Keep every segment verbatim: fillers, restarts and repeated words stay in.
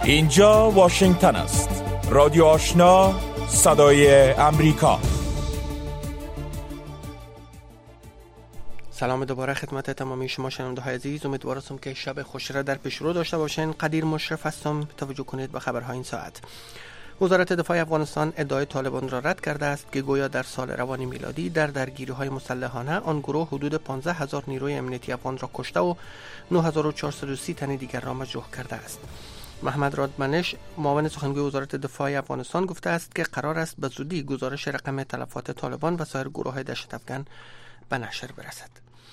اینجا واشنگتن است. رادیو آشنا، صدای امریکا. سلام دوباره خدمت تمامی شما شنونده های عزیز. امیدوارم که شب خوشی را در پیش رو داشته باشین. قدیر مشرف هستم. توجه کنید به خبرهای این ساعت. وزارت دفاع افغانستان ادعای طالبان را رد کرده است که گویا در سال روان میلادی در درگیری‌های مسلحانه آن گروه حدود پانزده هزار نیروی امنیتی افغان را کشته و نه هزار و چهارصد و سی تن دیگر را مجروح کرده است. محمد رادمنش، معاون سخنگوی وزارت دفاع افغانستان، گفته است که قرار است به زودی گزارش رقم تلفات طالبان و سایر گروه‌های دهشت افکن به نشر برسد.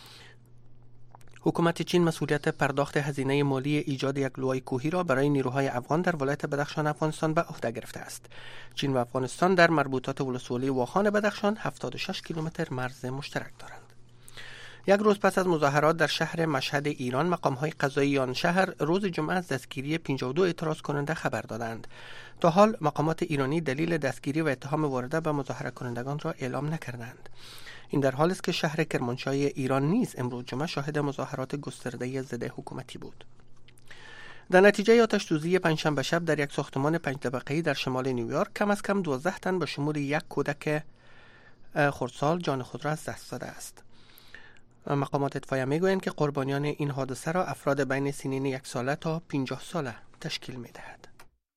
حکومت چین مسئولیت پرداخت هزینه مالی ایجاد یک لوای کوهی را برای نیروهای افغان در ولایت بدخشان افغانستان به عهده گرفته است. چین و افغانستان در مربوطات ولسوالی واخان بدخشان هفتاد و شش کیلومتر مرز مشترک دارند. یک روز پس از مظاهرات در شهر مشهد ایران، مقام‌های قضایی آن شهر روز جمعه از دستگیری پنجاه و دو اعتراض کننده خبر دادند. تا حال مقامات ایرانی دلیل دستگیری و اتهام وارده به مظاهره کنندگان را اعلام نکردند. این در حالی است که شهر کرمانشاه ایران نیز امروز جمعه شاهد مظاهرات گسترده ضد حکومتی بود. در نتیجه آتش سوزی پنجشنبه شب در یک ساختمان پنج طبقه‌ای در شمال نیویورک، کم از کم دوازده تن به شمول یک کودک خردسال جان خود را از دست داده است. مقامات اطفائیه میگویند که قربانیان این حادثه را افراد بین سنین یک ساله تا پنجاه ساله تشکیل می‌دهد.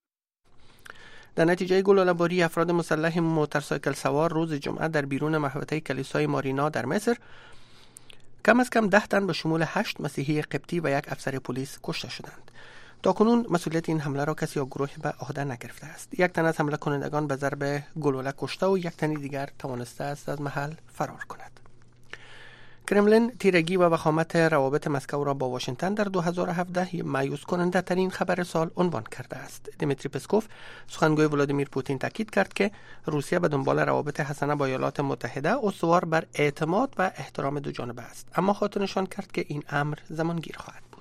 در نتیجه گلوله‌باری افراد مسلح موتورسایکل سوار روز جمعه در بیرون محوطه کلیسای مارینا در مصر، کم از کم ده تن به شمول هشت مسیحی قبطی و یک افسر پلیس کشته شدند. تاکنون مسئولیت این حمله را کسی یا گروهی به عهده نگرفته است. یک تن از حمله کنندگان به ضرب گلوله کشته و یک تن دیگر توانسته است از محل فرار کند. کرملین تیرگی و وخامت روابط مسکو را با واشنگتن در دو هزار و هفده مایوس کننده ترین خبر سال عنوان کرده است. دیمیتری پسکوف، سخنگوی ولادیمیر پوتین، تاکید کرد که روسیه به دنبال روابط حسنه با ایالات متحده استوار بر اعتماد و احترام دو جانبه است، اما خاطر نشان کرد که این امر زمانگیر خواهد بود.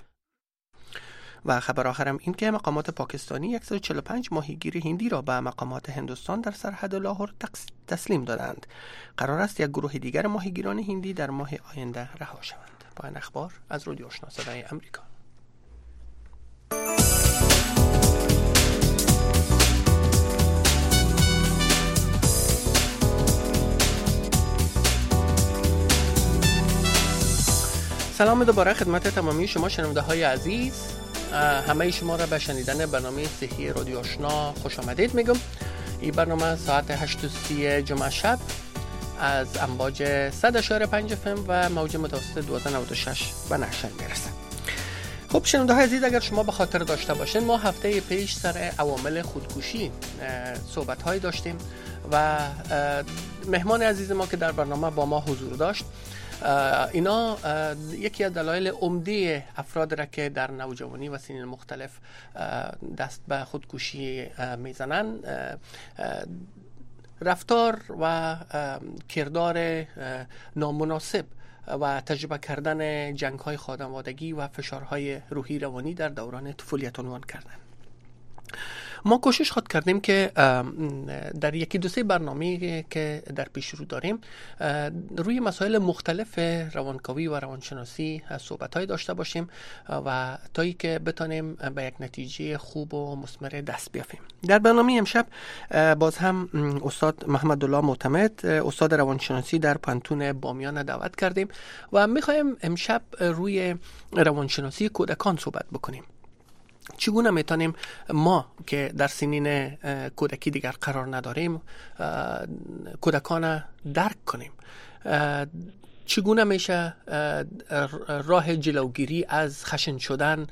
و خبر آخرم این که مقامات پاکستانی صد و چهل و پنج ماهیگیر هندی را به مقامات هندوستان در سرحد لاهور تسلیم دادند. قرار است یک گروه دیگر ماهیگیران هندی در ماه آینده رها شوند. پایان اخبار از رادیو آشنا صدای امریکا. سلام دوباره خدمت تمامی شما شنونده های عزیز. همه شما را به شنیدن برنامه صحی رادیو آشنا خوش آمدید میگم. این برنامه ساعت هشت و سی جمعه شب از امواج صد و پنج اف ام و موج متوسط دویست و نود و شش به نشر میرسه. خب شنونده های عزیز، اگر شما به خاطر داشته باشین، ما هفته پیش سر عوامل خودکشی صحبت های داشتیم و مهمان عزیز ما که در برنامه با ما حضور داشت، اینا یکی از دلایل عمده افراد را که در نوجوانی و سنین مختلف دست به خودکشی میزنن، رفتار و کردار نامناسب و تجربه کردن جنگ‌های خانوادگی و فشارهای روحی روانی در دوران طفولیت عنوان کردن. ما کوشش خود کردیم که در یکی دو سه برنامه که در پیش رو داریم روی مسائل مختلف روانکاوی و روانشناسی صحبت‌های داشته باشیم و تا ای که بتانیم به یک نتیجه خوب و مثمر دست بیافیم. در برنامه امشب باز هم استاد محمد الله معتمد، استاد روانشناسی در پانتون بامیان، دعوت کردیم و می‌خوایم امشب روی روانشناسی کودکان صحبت بکنیم. چگونه میتونیم ما که در سنین کودکی دیگر قرار نداریم کودکان درک کنیم؟ چگونه میشه راه جلوگیری از خشن شدن،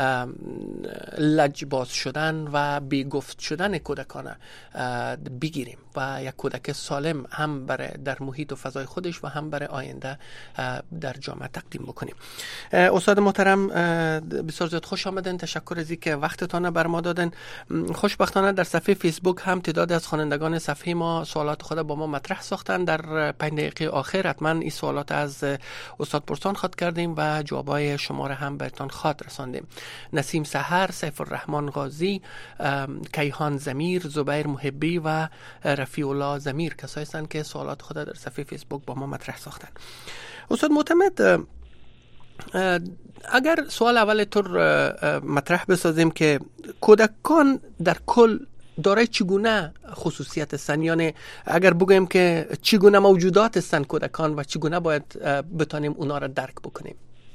لجباز شدن و بیگفت شدن کودکان بگیریم و یک کودک سالم هم برای در محیط و فضای خودش و هم برای آینده در جامعه تقدیم بکنیم. استاد محترم، بسیار زیاد خوش آمدن. تشکر از اینکه وقتتان بر ما دادن. خوشبختانه در صفحه فیسبوک هم تعداد از خوانندگان صفحه ما سوالات خود با ما مطرح ساختن. در پنج دقیقه آخر حتما این سوالات از استاد پرسان خواهد کردیم و جوابای شما را هم بهتان خواهد رساندیم. نسیم سحر، سیف الرحمن غازی، کیهان زمیر، زبیر محبی و رفیع الله زمیر کسایی هستند که سوالات خود در صفحه فیسبوک با ما مطرح ساختن. استاد معتمد، اگر سوال اول طور مطرح بسازیم که کودکان در کل دارای چگونه خصوصیت هستند؟ یعنی اگر بگویم که چگونه موجودات هستند کودکان و چگونه باید بتانیم اونا را درک بکنیم؟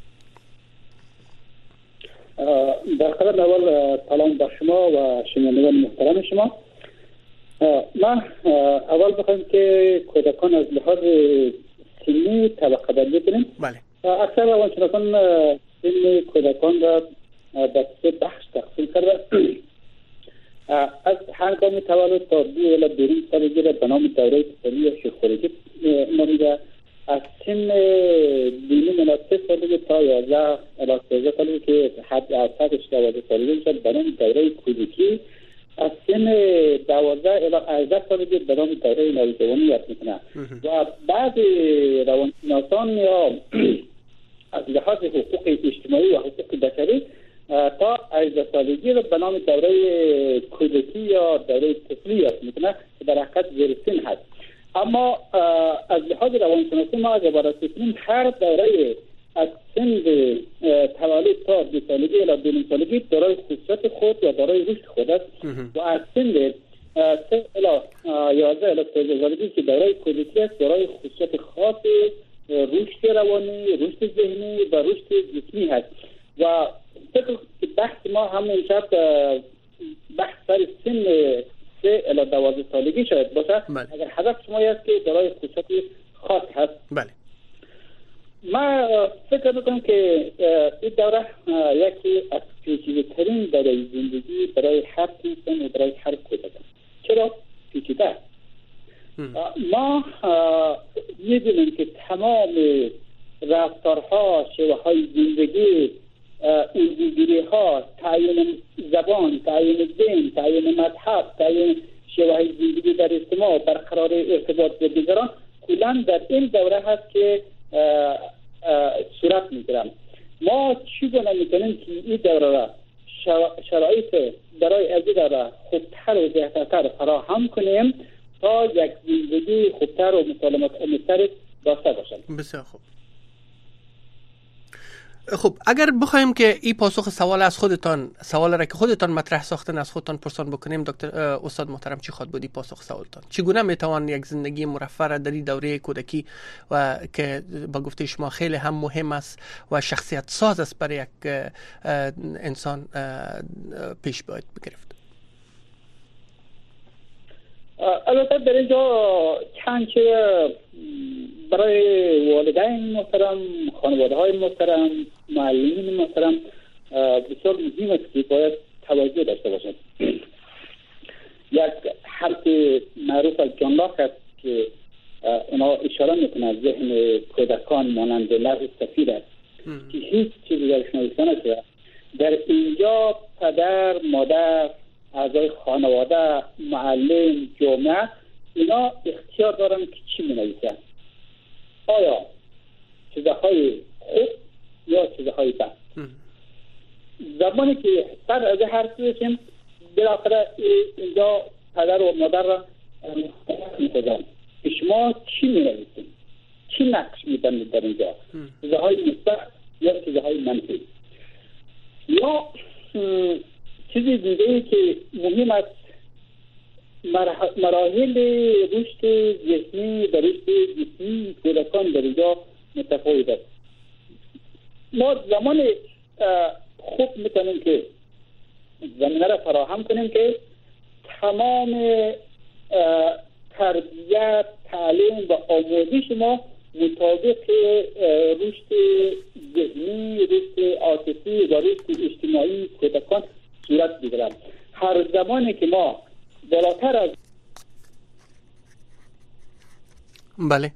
در خدمت اول سلام بر شما و شنوندگان محترم شما. ما اول بخوایم که کودکان از لحاظ سنی طبقه بندی کنیم. بله. اکثر روانشناسان سن کودکان را به سه بخش تقسیم کرده. از هنگام تولد تا دو الی دو سالگی را به نام دوره طفولی یا شیخ‌خوردگی نامیده. از سن دینی مناسب سالگی تا یازده الی سیزده سالگی که حد اقصاش دوازده سالگی میشد به نام دوره کودکی. از سن دوازده الی هجده سالگی به نام دوره نوجوانی یاد میکنه. و بعض روانشناسان یا از لحاظ حقوق اجتماعی و حقوق بشری تا هجده سالگی رو به نام دوره کودکی یا دوره طفولی یاد میکنه که در حقیقت زیر سن هست. اما از لحاظ روانشناسی ما اگر بررسی کنیم هر دوره از سن تولد تا دو سالگی الی دو سالگی دارای خصوصیت خود یا دارای رشد خود است و از سن سه الی یازده الی سیزده سالگی که دوره کودکی است دارای خصوصیت خاص رشد روانی، رشد ذهنی و رشد جسمی هست. و فکر که بحث ما همون شب بحث سر سن سه الی دوازده سالگی شاید باشه. بله. اگر هدف شما است که دارای خصوصیت خاص هست. بله. ما فکر میکنم که این دوره یکی از پیچیده‌ترین دوره زندگی برای هر انسان و برای هر کودک. چرا پیچیده؟ ما میدونیم که تمام رفتارها، شیوه های زندگی، الگوگیری ها، تعیین زبان، تعیین دین، تعیین مذهب، تعیین شیوه های زندگی در اجتماع، برقرار ارتباط با دیگران کلاً در این دوره هست که صورت میگیرم. ما چگونه میکنیم که این دوره را شرایط برای از این دوره خوبتر و بهترتر فراهم کنیم تا یک زندگی خوبتر و مسالمت آمیزتر داشته باشیم. بسیار خوب. خب اگر بخوایم که این پاسخ سوال از خودتان، سوال را که خودتان مطرح ساختن از خودتان پرسان بکنیم، دکتر استاد محترم چی خواهد بودی پاسخ سوالتان؟ چگونه میتوان یک زندگی مرفه را در این دوره کودکی و که با گفته شما خیلی هم مهم است و شخصیت ساز است برای یک انسان پیش باید بگرفت؟ البته در اینجا چند چه برای والدین محترم، خانواده های محترم، معلمین محترم بسیار مهم است که باید توجه داشته باشند. یک حرف معروف از جان لاک است که اونا اشاره میکنه از ذهن کودکان مانند لرز سفید است که هیچ چیزی درش نوشته نشده. در اینجا پدر، مادر، اعضای خانواده، معلم، جامعه اینا اختیار دارن که چی می‌نویسن. آیا چیزهای خوب یا چیزهای بد. زمانی که بعد از هر چیزیم بالاخره اینجا پدر و مادر را می‌کنن که شما چی می‌نویسید، چی نقش می‌بندید در اینجا، چیزهای مثبت یا چیزهای منفی. یا چیزی دیگه که مهم است مراحل رشد ذهنی و رشد جسمی کودکان در اینجا متفاوت است. ما زمان خوب میتونیم که زمینه را فراهم کنیم که تمام تربیت، تعلیم و آموزش ما مطابق رشد ذهنی، رشد عاطفی و رشد اجتماعی کودکان صورت بگیرد. هر زمانی که ما بالاتر از بله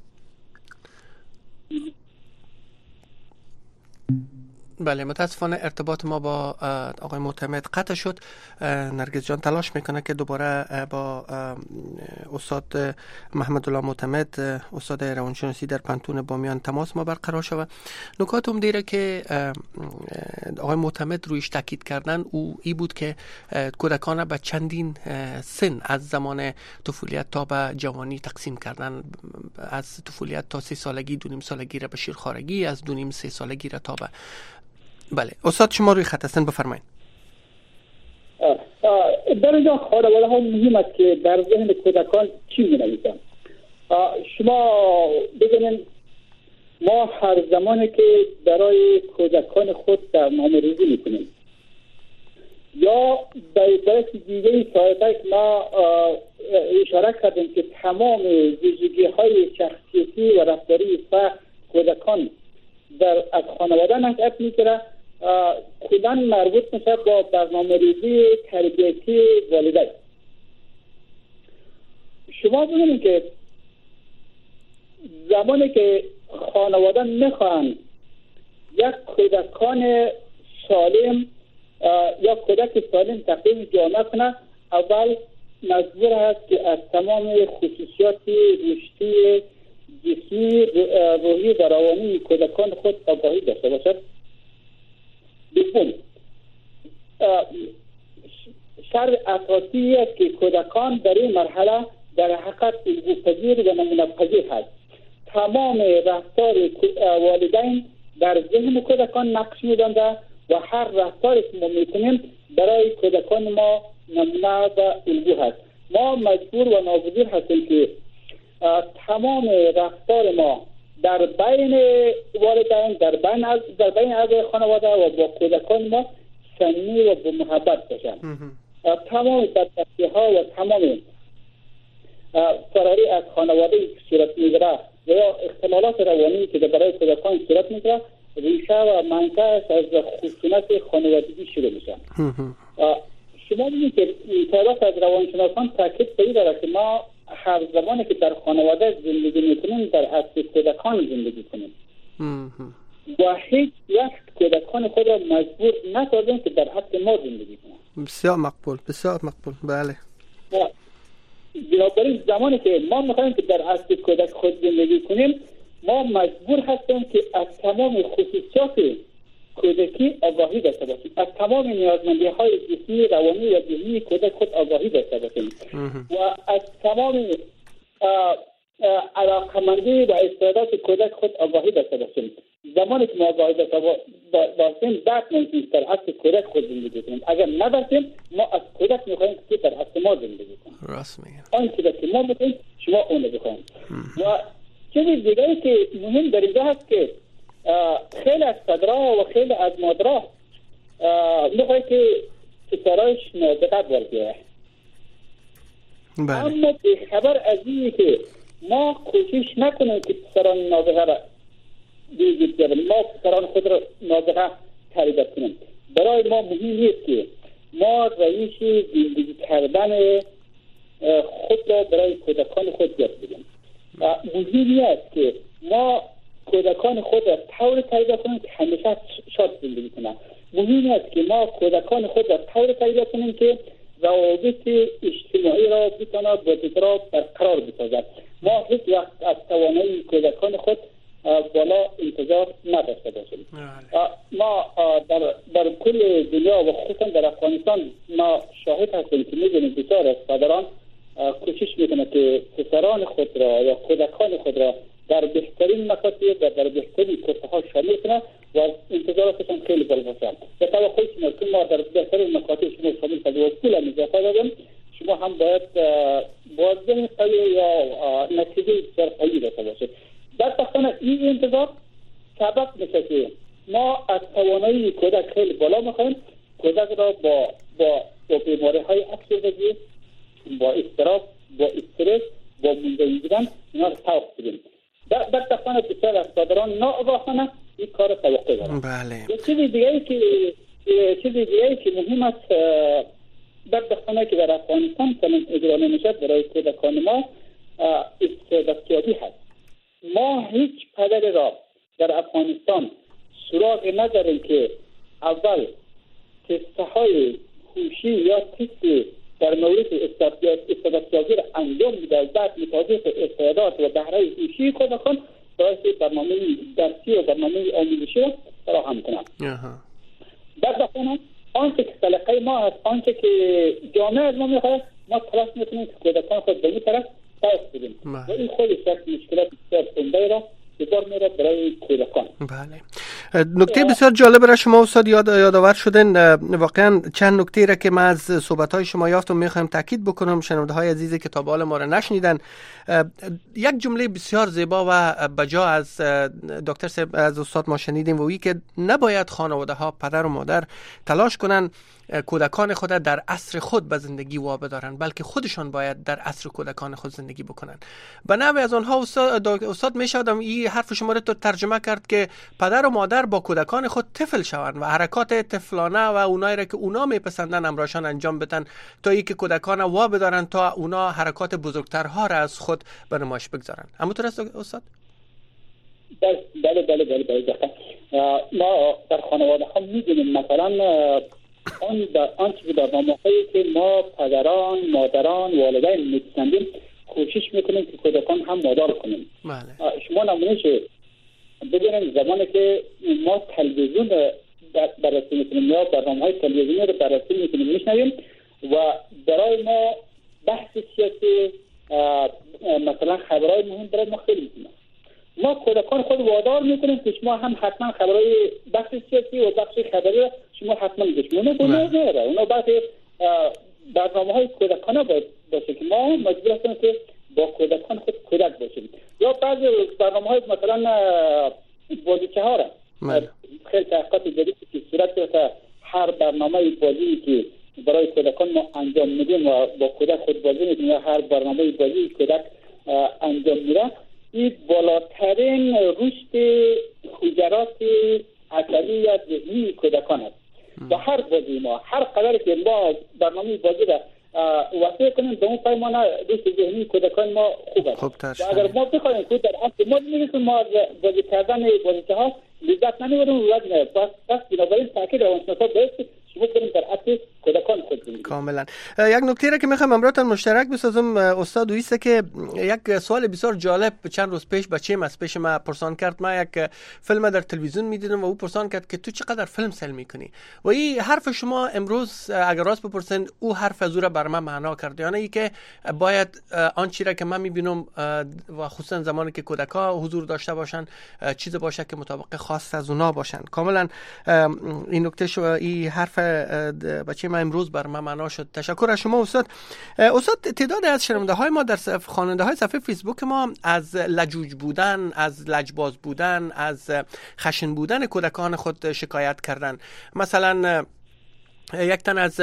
بله متاسفانه ارتباط ما با آقای معتمد قطع شد. نرگس جان تلاش میکنه که دوباره با استاد محمد الله معتمد، استاد روانشناسی در پنتون بامیان تماس ما برقرار شود. نکات هم دیره که آقای معتمد رویش تاکید کردن او ای بود که کودکان به چندین سن از زمان طفولیت تا به جوانی تقسیم کردن. از طفولیت تا سه سالگی، دو نیم سالگی را به شیرخوارگی، از دو نیم سه سالگی را تا به بله. استاد شما روی خط هستن، بفرمایید. در اینجا خانواده ها مهم است که در ذهن کودکان چی می نویسن. شما ببینید ما هر زمانی که برای کودکان خود برنامه ریزی میکنیم یا در درس دیگه سایده که ما اشاره کردیم که تمام ویژگی های شخصیتی و رفتاری سخت کودکان در از خانواده نشأت میگیره، کلاً مربوط میشه با برنامه ریزی تربیتی والدین. شما ببینید که زمانی که خانواده میخوان یک کودکان سالم یا کودک سالم تقدیم جامعه کنه، اول مجبور هست که از تمام خصوصیات رشدی جسمی، روحی و روانی کودکان خود آگاهی داشته باشد. دوم، شرط اساسی است که کودکان در این مرحله در حقیقت الگوپذیر و نمونه‌پذیر هست. تمام رفتار والدین در ذهن کودکان نقش می‌بنده و هر رفتاری که ما میکنیم برای کودکان ما نمونه و الگو هست. ما مجبور و ناگزیر هستیم که تمام رفتار ما در بین والدین، در بین از در بین اعضای خانواده و با کودکان ما صمیمی و با محبت باشند. تمام بدبختی ها و تمام فراری از خانواده که صورت میگیره و یا اختلالات روانی که برای کودکان صورت میگیره ریشه و منشأش از خشونت خانوادگی شروع میشه. شما می‌بینید که تعداد از روانشناسان تاکید بر داره که ما هر زمانی که در خانواده زندگی میکنیم در اصل کودکان زندگی کنیم و هیچ وقت کودکان خود را مجبور نسازیم که در حق ما زندگی کنیم. بسیار مقبول، بسیار مقبول. بله. بنابراین زمانی که ما میخوایم که در اصل کودک خود زندگی کنیم، ما مجبور هستیم که از تمام خصوصیات کودکی آگاهی داشته باشیم، از تمام نیازمندی های جسمی، روانی و ذهنی کودک خود آگاهی داشته باشیم و از تمام علاقمندی و استعداد کودک خود آگاهی داشته باشیم. زمانی که ما آگاهی داشته باشیم بعد میتونیم در اصل کودک خود زندگی کنیم. اگر نداشتیم ما از کودک میخوایم که در اصل ما زندگی کنیم. راست میگم. آن چیزی که ما بکنیم شما اون رو بکنیم. و چیزی دیگری که مهم در اینجا هست که خیلی از پدرها و خیلی از مادرها میخواه که پسرایش نابغه بارگیره، اما به خبر از اینه که ما کوشش نکنیم که پسران نابغه را بیزید بیاریم، ما پسران خود را نابغه تربیت کنیم. برای ما مهم نیست که ما روش زندگی کردن خود را برای کودکان خود یاد بدیم. مهم است که ما کودکان خود را طور تربیت کنیم که همیشه شاد زندگی کنند. مهم است که ما کودکان خود را طور تربیت کنیم که روابط اجتماعی را بتواند با دیگران برقرار بسازد. ما هیچ وقت از توانایی کودکان خود بالا انتظار نداشته باشیم. ما در, در کل دنیا و خصوصا در افغانستان ما شاهد هستیم که می‌بینیم بسیار از پدران کوشش میکنند که پسران خود را یا کودکان خود را در بهترین مکاتب و در بهترین کورس ها شامل کنند و انتظاراتشان خیلی بالا باشد. به توقعی که ما در بهترین مکاتب شما شامل کنید و پول هم اضافه دادیم، شما هم باید بازده قوی یا نتیجه بسیار قوی داشته باشید. در پختانه این انتظار سبب میشه که ما از توانایی کودک خیلی بالا میخوایم، کودک را با با با بیماری های افسردگی، با اضطراب، با استرس، با موندگی بودن اینا رو توقع بدیم. در در پختانه بسیار از پدران ناآگاهانه این کار توقع دارن. بله. چیزی دیگری که چیزی دیگری که مهم است در پختانه که در افغانستان چنین اجرا نمیشه برای کودکان ما استعدادیابی هست. ما هیچ پدری را در افغانستان سراغ نداریم که اول تست‌های هوشی یا تست در مورد استعدادیابی را انجام میده، بعد مطابق استعداد و بهره هوشی کودکان برای برنامه درسی و برنامه آموزشی را فراهم کنند. در واقع آنچه که سلیقه ما هست، آنچه که جامعه از ما میخواد، ما تلاش میکنیم که کودکان خود به این طرف سعی بدیم و این خودش یک مشکلات بسیار عمده را بار میره برای کودکان. بله. نکته بسیار جالب را شما استاد یاد یادآور شدن. واقعا چند نکته را که ما از صحبت‌های شما یافتم می‌خوایم تاکید بکنم شنونده‌های عزیزی که تا به حال ما را نشنیدن. یک جمله بسیار زیبا و بجا از دکتر صاحب از استاد ما شنیدیم و وی که نباید خانواده‌ها پدر و مادر تلاش کنن کودکان خود در عصر خود به زندگی وابدارن، بلکه خودشان باید در عصر کودکان خود زندگی بکنن. به نوع از آنها استاد, استاد میشدم این حرف شما رو ترجمه کرد که پدر و مادر با کودکان خود طفل شوند و حرکات طفلانه و اونایی را که اونا میپسندن امراشان انجام بدن تا اینکه کودکان وابدارن تا اونا حرکات بزرگترها را از خود به نمایش بگذارن. همونطور است استاد؟ بله بله بله بله, بله. ما در خانواده ها میدونیم مثلا آن در آن چیزی برنامه‌هایی که ما پدران، مادران، والدین می‌پسندیم کوشش میکنیم که کودکان هم مادر کنیم. بله. شما نمونهش ببینید زمانی که ما تلویزیون بررسی میکنیم یا برنامه‌های تلویزیونی رو بررسی میکنیم میشنویم و برای ما بحث سیاسی مثلا خبرهای مهم برای ما خیلی میکنه. ما کودکان خود وادار میکنیم که شما هم حتما خبرهای بخش سیاسی و بخش خبری شما حتما بشنوید. اونا نه اونا بحث برنامه‌های کودکانه باید باشه که ما مجبور هستیم که با کودکان خود کودک باشیم. یا بعضی برنامه‌های مثلا بازیچه‌ها را خیلی تحقیقات جدیدی که صورت گرفته هر برنامه بازی که برای کودکان ما انجام میدیم و با کودک خود بازی میکنیم یا هر برنامه بازی کودک انجام میده این بالاترین رشد حجرات عصبی یا ذهنی کودکان است. و هر بازی ما هر قدر که ما برنامه بازی را وسیع کنیم به اون پیمانه رشد ذهنی کودکان ما خوب است. و اگر ما بخوایم که در اصل ما می‌رسیم ما بازی کردن بازی‌ها لذت نمی‌بریم و نه بس بس بنابراین تاکید روانشناسا باید شما کنیم در اصل کودکان خود زندگی. کاملا. یک نکته را که می‌خوام امروتان مشترک بسازم استاد ویسته که یک سوال بسیار جالب چند روز پیش بچه‌م از پیش ما پرسان کرد. ما یک فیلم در تلویزیون می‌دیدم و او پرسان کرد که تو چقدر فیلم سل می‌کنی و این حرف شما امروز اگر راست بپرسین او حرف از او را بر من معنا کرد، یعنی ای که باید آن چیزی که من می‌بینم و خصوصا زمانی که کودک‌ها حضور داشته باشن چیز باشه که مطابق خاص از اونا باشن. کاملا این نکته شو این حرف بچه ما امروز بر من معنا شد. تشکر از شما استاد. استاد تعداد از شنونده‌های ما در خواننده‌های صفحه فیسبوک ما از لجوج بودن، از لجباز بودن، از خشن بودن کودکان خود شکایت کردن. مثلا یک تن از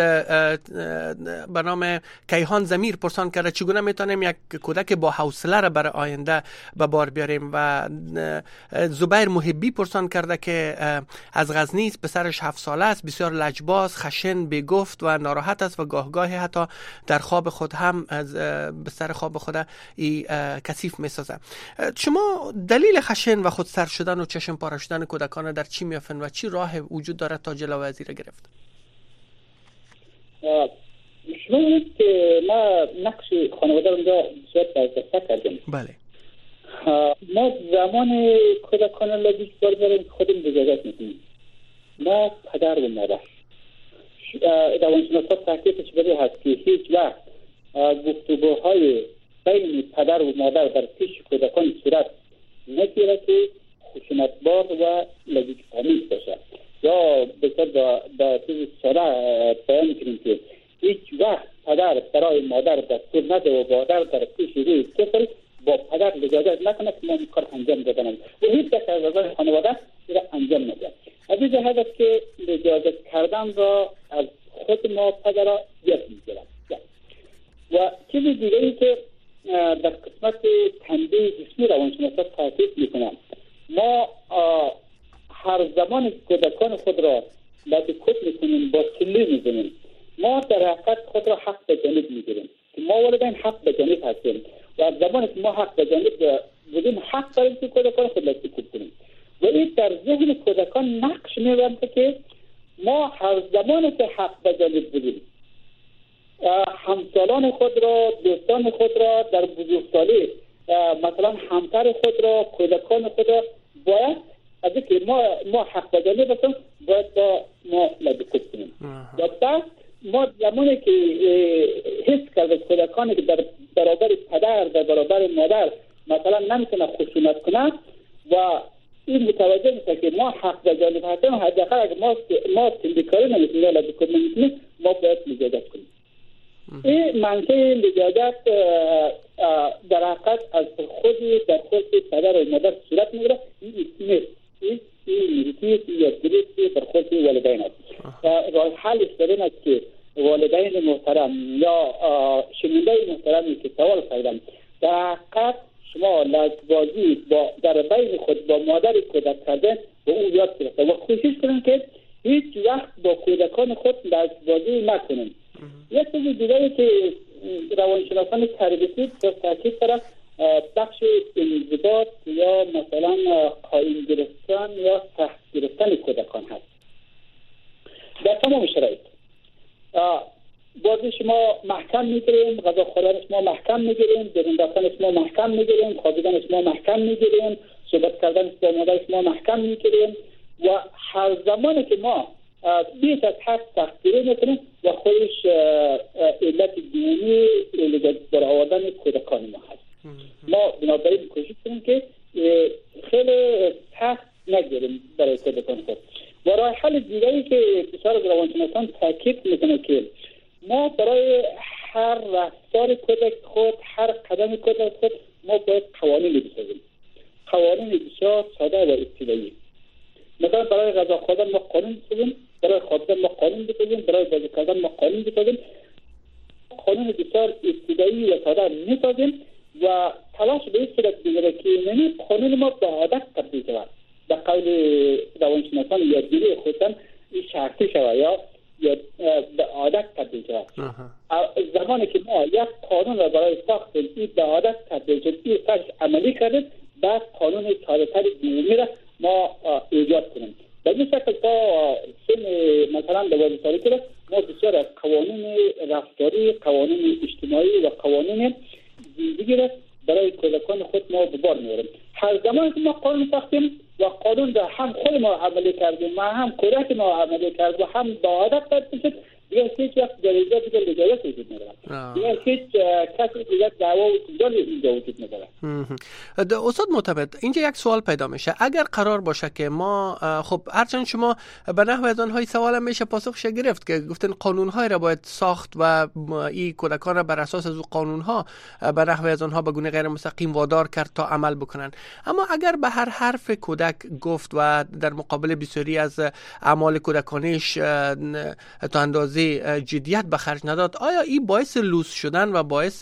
به نام کیهان زمیر پرسان کرده چگونه میتونیم یک کودک با حوصله را برای آینده به بار بیاریم و زبیر محبی پرسان کرده که از غزنی است، پسرش هفت ساله است، بسیار لجباز، خشن، بیگفت و ناراحت است و گاه گاهی حتی در خواب خود هم از بستر خواب خود ای کثیف میسازه. شما دلیل خشن و خودسر شدن و چشم پاره شدن کودکان در چی میافن و چی راه وجود دارد تا جلو از این گرفت؟ شما می‌بینید که ما نقش خانواده رو اونجا بسیار برجسته کردیم. بله. ما زمان کودکان لجوج بار داریم که خودمون اجازت میدیم. ما پدر و مادر روانشناسا تحقیقش بده هست که هیچ وقت گفتگوهای بین پدر و مادر در پیش کودکان صورت نگیره که خشونتبار و لجوج آمیز باشه. یا بسیار با چیز ساده بیان کنیم که هیچ وقت پدر برای مادر دستور نده و مادر در پیش روی طفل با پدر اجازه نکنه که ما کار انجام بدنم و هیچ کس از اعضای خانواده را انجام نده. از این جهت است که اجازه کردن را از خود ما پدر یاد میگیرد. و چیز دیگه ای که در قسمت تنبیه جسمی روانشناسا تاکید میکنم، ما هر زمان کودکان خود را باید کت میکنیم با کلی میزنیم، ما در حقیقت خود را حق به جانب میگیریم که ما والدین حق به جانب هستیم و زمانی که ما حق به جانب بودیم حق داریم که کودکان خود را کت کنیم و این در ذهن کودکان نقش میبنده که ما هر زمانی که حق به جانب بودیم همسالان خود را، دوستان خود را در بزرگسالی مثلا همسر خود را، کودکان خود را باید از اینکه ما ما حق بدانه باشیم باید با ما لبکت کنیم. و بعد ما زمانی که حس کرده کودکانی که در برابر پدر در برابر مادر مثلا نمیتونه خشونت کنه و این متوجه میشه که ما حق بدانه هستیم حداقل اگر ما ما تندکاری نمیتونیم یا لبکر نمیتونیم ما باید لجاجت کنیم. این منطقه لجاجت در حقیقت از خود در خود پدر و مادر صورت میگیره. این نیست، این نیستی یا دلیتی در خود والدین است. راه حلش در این است که والدین محترم یا شنونده محترمی که سوال کردن در حقیقت شما لجبازی با در بین خود با مادر کودک کردن و اون یاد گرفته و کوشش کنن که هیچ وقت با کودکان خود لجبازی نکنن. یک چیز دیگری که روانشناسان تربیتی در تاکید دارن بخش انضباط یا مثلا قایم گرفتن یا سخت گرفتن کودکان هست در تمام شرایط. بازی شما محکم میگیریم، غذا خوردن شما محکم میگیریم، بیرون رفتن شما محکم میگیریم، خوابیدن شما محکم میگیریم، صحبت کردن با مادر شما محکم میگیریم و هر زمانی که ما بیش از حد سختگیری میکنیم و خودش علت دینی علت برآوردن کودکان ما هست. ما بنابراین کوشش کنیم که خیلی سخت نگیریم برای کودکان خود. و راه حل دیگری که بسیار از روانشناسان تاکید میکنه که ما برای هر رفتار کودک خود، هر قدم کودک خود ما باید قوانین بسازیم. قوانین بسیار ساده و ابتدایی. مثلا برای غذا خوردن ما قانون بسازیم، برای خوابیدن ما قانون بسازیم، برای بازی کردن ما قانون بسازیم. قانون بسیار ابتدایی و ساده میسازیم و تلاش به این صورت بگیره که یعنی قانون ما به عادت تبدیل شود. به قول روانشناسان یادگیری خودتان این شرطی شود یا یا به عادت تبدیل شود. زمانی که ما یک قانون را برای ساخت این به عادت تبدیل شد، این فرش عملی کردیم، بعد قانون ساده‌تر دومی را ما ایجاد کنیم. به این شکل تا سن مثلا دوازده سالی که ما بسیار از قوانین رفتاری، قوانین اجتماعی و قوانین زندگی را برای کودکان خود ما به بار میاریم. هر زمانی که ما قانون ساختیم و قانون را هم خود ما عملی کردیم و هم کودک ما عملی کرد و هم به عادت تبدیل شد، دیگه هیچ وقت در اینجا دیگه لجاجت وجود نداره. دیگه هیچ کسی دیگه دعوا و جنجال اینجا وجود نداره. استاد معتمد، اینجا یک سوال پیدا میشه. اگر قرار باشه که ما خب هرچند شما به نحو از آنهای سوال هم میشه پاسخش گرفت که گفتن قانون‌های را باید ساخت و این کودکان را بر اساس از اون قانون‌ها به نحو از آنها به گونه غیر مستقیم وادار کرد تا عمل بکنن، اما اگر به هر حرف کودک گفت و در مقابل بسیاری از اعمال کودکانیش تا اندازه جدیت به خرج نداد، آیا این باعث لوس شدن و باعث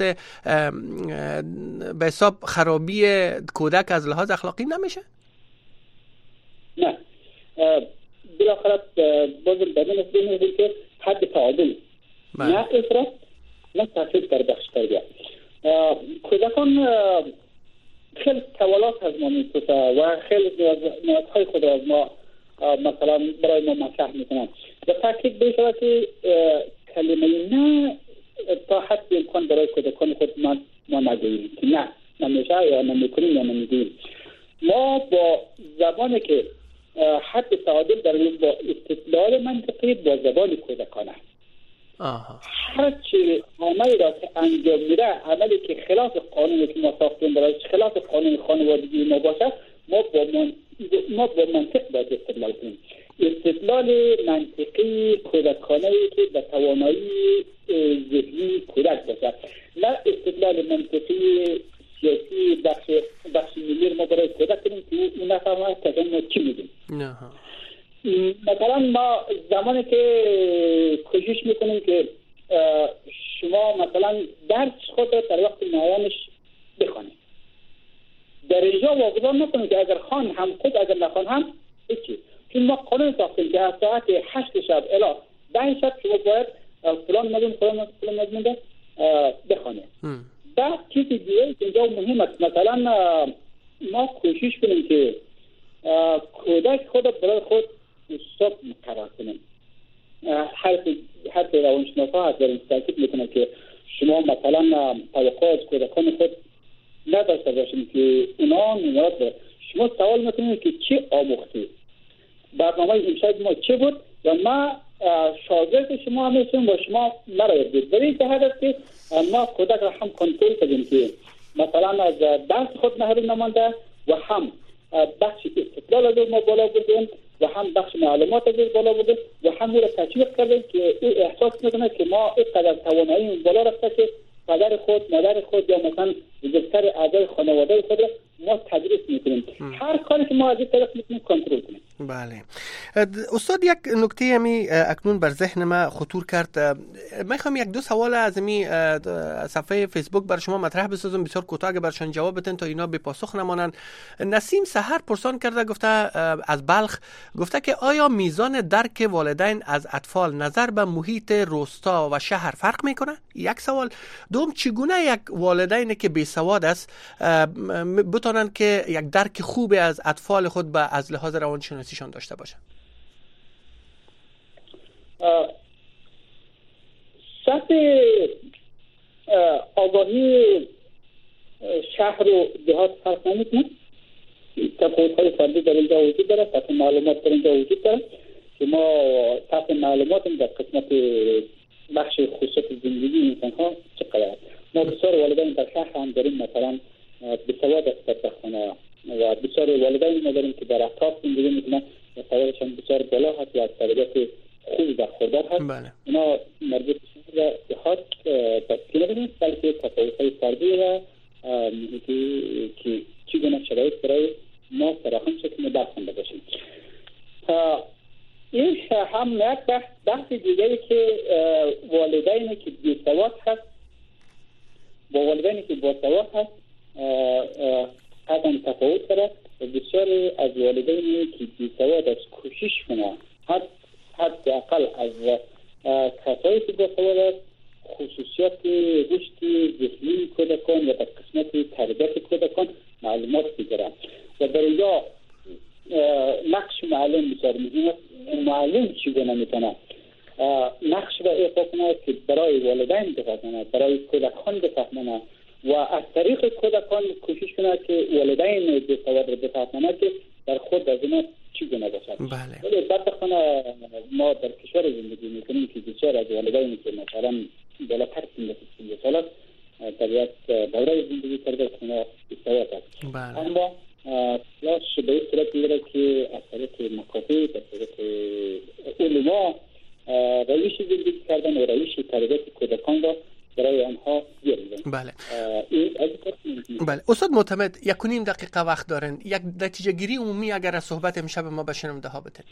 به حساب خرابی کودک از لحاظ اخلاقی نمیشه؟ نه، بالاخره بازم بدون از بینید که حد تعادل، نه افراط نه تفرید در بخش تربیت. کودکان خیلی سوالات از ما میپرسه و خیلی نیازهای خود از ما مثلا برای ما مطرح میکنن. به تاکید بشود که کلمه نه تا حد امکان برای کودکان خود ما ما نگوییم که نه نمیشه یا نمیکنیم یا نمیگوییم. ما با زبانی که حد تعادل در با استدلال منطقی با زبان کودکانه. هر چی عملی را که انجام میده، عملی که خلاف قانونی که ما ساختیم برای خلاف قانون خانوادگی ما باشه، ما با من ما با منطق باید استدلال کنیم. استدلال منطقی کودکانه که به توانایی ذهنی کودک باشه، نه استدلال منطقی سیاسی بخش بخش ملی ما برای کودک کنیم که اون نفهمه که ما چی میگیم. مثلا ما زمانی که کوشش میکنیم که شما مثلا درس خود در وقت معینش بخونید، در اینجا واگذار نکنید که اگر خان هم خود اگر نخوان هم هیچی، چون ما قانون ساختیم که از ساعت هشت شب الی ده شب شما باید فلان مضمون فلان فلان مضمون بخونید. بعد چیزی دیگه اینجا مهم است، مثلا ما کوشش کنیم که کودک خود برای خود استاد مقرر کنیم. هر هر روانشناسا از این تاکید میکنه که شما مثلا توقع از کودکان خود نداشته باشیم که اونا نیاز داره. شما سوال میکنید که چی آموختی؟ برنامه امشب ما چه بود؟ و ما شاگرد شما هستیم و شما مرا یاد بدید. برای این هدف که ما کودک را هم کنترل کنیم که مثلا از درس خود محروم نمانده و هم بخش استدلال از ما بالا بردیم و و هم بخش معلومات از بالا بوده و هم او را تشویق کردیم که او احساس میکنه که ما اینقدر توانایی بالا رفته که پدر خود، مادر خود یا مثلا بزرگتر اعضای خانواده خود را ما تدریس میکنیم. هر کاری که ما از این طرف میتونیم کنترل کنیم. بله استاد، یک نکته می اکنون بر ذهن ما خطور کرد. میخوام یک دو سوال از می صفحه فیسبوک بر شما مطرح بسازم، بسیار کوتاه اگه برشان جواب بدین تا اینا به پاسخ نمانند. نسیم سحر پرسان کرده، گفته از بلخ، گفته که آیا میزان درک والدین از اطفال نظر به محیط روستا و شهر فرق میکنه؟ یک سوال. دوم، چگونه یک والدین که بی سواد است بتونن که یک درک خوبی از اطفال خود به از لحاظ روانشناسیشان داشته باشن؟ سطح آگاهی شهر و دهات فرق نمیکنه. تفاوت‌های فردی در اینجا وجود داره، سطح معلومات در اینجا وجود داره که ما سطح معلومات در قسمت بخش خصوصیت زندگی انسان ها چقدر. ما بسیار والدین در شهر هم داریم مثلا بسواد است در خانه و بسیار والدین ما داریم که در اطراف زندگی میکنن و سوادشان بسیار بالا هست و از تربیت خوب و خوردار هست. بله. اینا مربوط به دهات تفکیل نمیدونید بلکه تفاوت‌های فردی و محیطی که چگونه شرایط برای ما فراهم شد که ما برخوانده باشیم. این هم یک بحث بحث دیگری که والدینی که بی‌سواد هست با والدینی که باسواد هست قدم تفاوت داره و بسیاری از والدینی که بی‌سواد از کوشش کنه حد حد اقل از کسایی که باسواد است خصوصیات رشد ذهنی کودکان و در قسمت تربیت کودکان معلومات بگیرن و در اینجا نقش معلم بسیار مهم است. معلم چگونه میتونه نقش را ایفا کنه که برای والدین بفهمونه، برای کودکان بفهمونه و از طریق کودکان کوشش کنه که والدین بی‌سواد را بفهمونه که در خود از اینا چگونه باشد. بله. ولی بدبختانه ما در کشور زندگی میکنیم که بسیار از والدین که مثلا بالاتر سن سی سال است در یک دوره زندگی کرده که اونا بی‌سواد است. بله. اما لاش به این صورت میگیره که از طریق مکاتب، از طریق علما روش زندگی کردن و روش تربیت کودکان را برای آنها بیاریم. بله. این بله. استاد معتمد، یک و نیم دقیقه وقت دارن. یک نتیجه گیری عمومی اگر از صحبت امشب ما به شنونده ها بدین.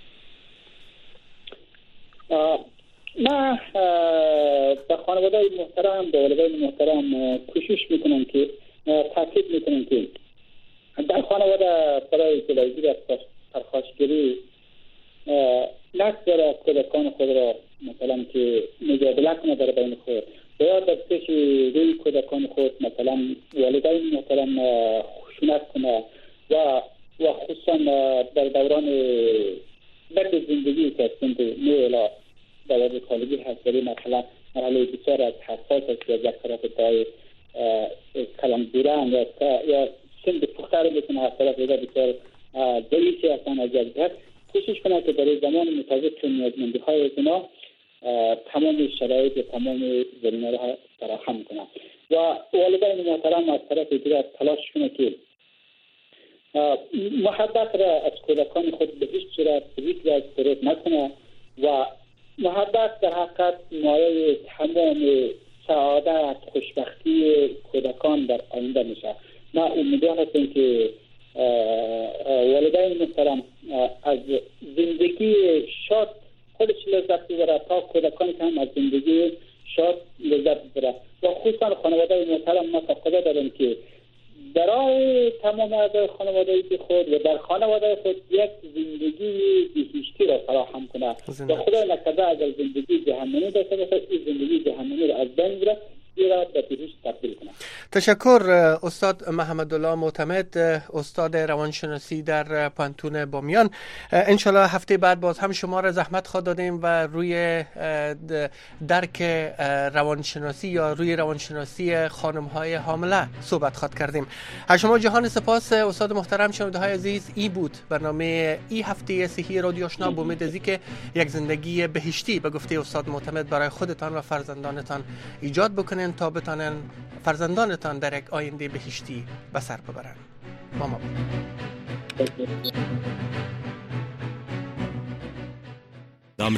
ما به خانواده محترم، به والدین محترم کوشش میکنم که تاکید میکنم که در خانواده برای جلوگیری از پرخاشگری نگذاره کودکان خود را مثلا که مجادله کنه در بین خود و یا در پیش روی کودکان خود مثلا والدین محترم خشونت کنه و و خصوصا در دوران بد زندگی که سند نویلا دوره کالگی هست داری مثلا مرحله بسیار از حساس است یا یک طرف دای کلم بودن یا سند پختر بکنه از طرف دیگر بسیار ضعیفی هستن از جدید کوشش کنه که برای زمان مطابق نیازمندی های از اینا تمام شرایط و تمام زمینه را فراهم کنه و والدین محترم از طرف دیگر تلاش کنه که محبت را از کودکان خود به هیچ صورت به هیچ وجه ترد نکنه و محبت در حقیقت مایه تمام سعادت خوشبختی کودکان در آینده میشه. ما امیدوار هستیم که والدین محترم از زندگی شاد خودش لذت ببره تا کودکان هم از زندگی شاد لذت ببره و خصوصا خانواده محترم ما تقاضا داریم که برای تمام اعضای خانواده خود و در خانواده خود یک زندگی بهشتی را فراهم کنه و خدا نکرده اگر زندگی جهنمی داشته باشه این زندگی جهنمی را از بین ببره را به بهشت تبدیل کنه. تشکر استاد محمدالله معتمد، استاد روانشناسی در پانتون بامیان. انشالله هفته بعد باز هم شما را زحمت خواهد دادیم و روی درک روانشناسی یا روی روانشناسی خانم های حامله صحبت خواهد کردیم. از شما جهان سپاس استاد محترم. شنونده های عزیز، ای بود برنامه ای هفته صحی رادیو آشنا با امید ازی که یک زندگی بهشتی به گفته استاد معتمد برای خودتان و فرزندانتان ایجاد بکنین تا بتانن فرزندانتان در یک آینده بهشتی به سر ببرن. ماما بود.